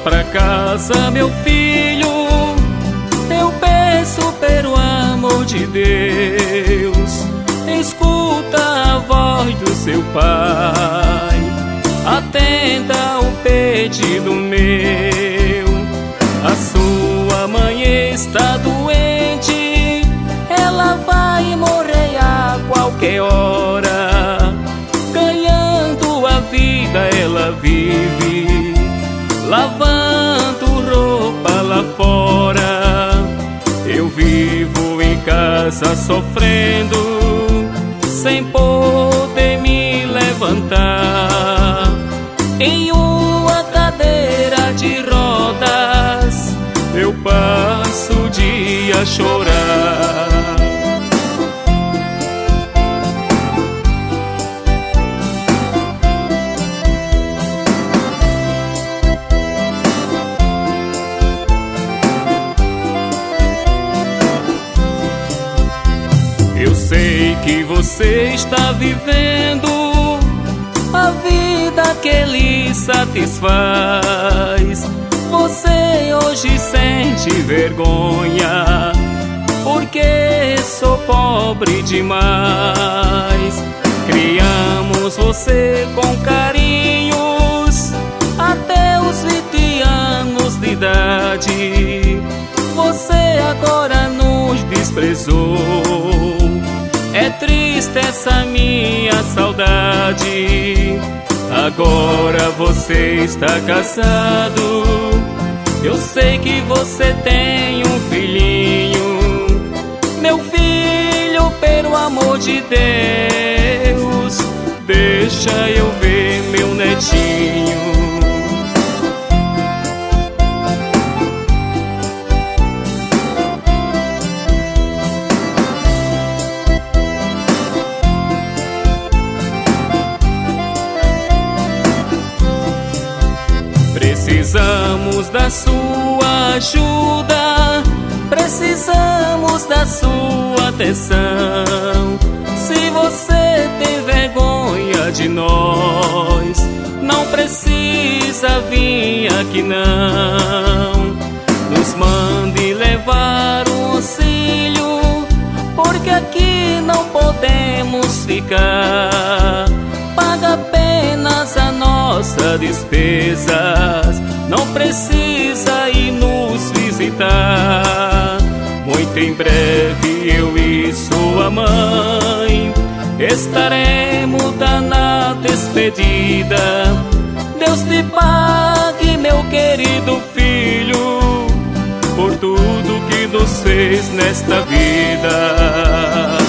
pra casa, meu filho. Eu peço pelo amor de Deus, escuta a voz do seu pai, atenda ao pedido meu. A sua mãe está doente, ela vai morrer a qualquer hora. Ganhando a vida ela vive, lavando roupa lá fora. Eu vivo em casa sofrendo, sem poder me levantar, em uma cadeira de rodas eu passo o dia a chorar. Eu sei que você está vivendo a vida que lhe satisfaz. Você hoje sente vergonha, porque sou pobre demais. Criamos você com carinhos até os 20 anos de idade. Você agora nos desprezou, é triste essa minha saudade. Agora você está casado, eu sei que você tem um filhinho. Meu filho, pelo amor de Deus, deixa eu ver meu netinho. Precisamos da sua ajuda, precisamos da sua atenção. Se você tem vergonha de nós, não precisa vir aqui não. Nos mande levar um auxílio, porque aqui não podemos ficar. Paga apenas a nossa despesas, não precisa ir nos visitar. Muito em breve eu e sua mãe estaremos na despedida. Deus te pague, meu querido filho, por tudo que nos fez nesta vida.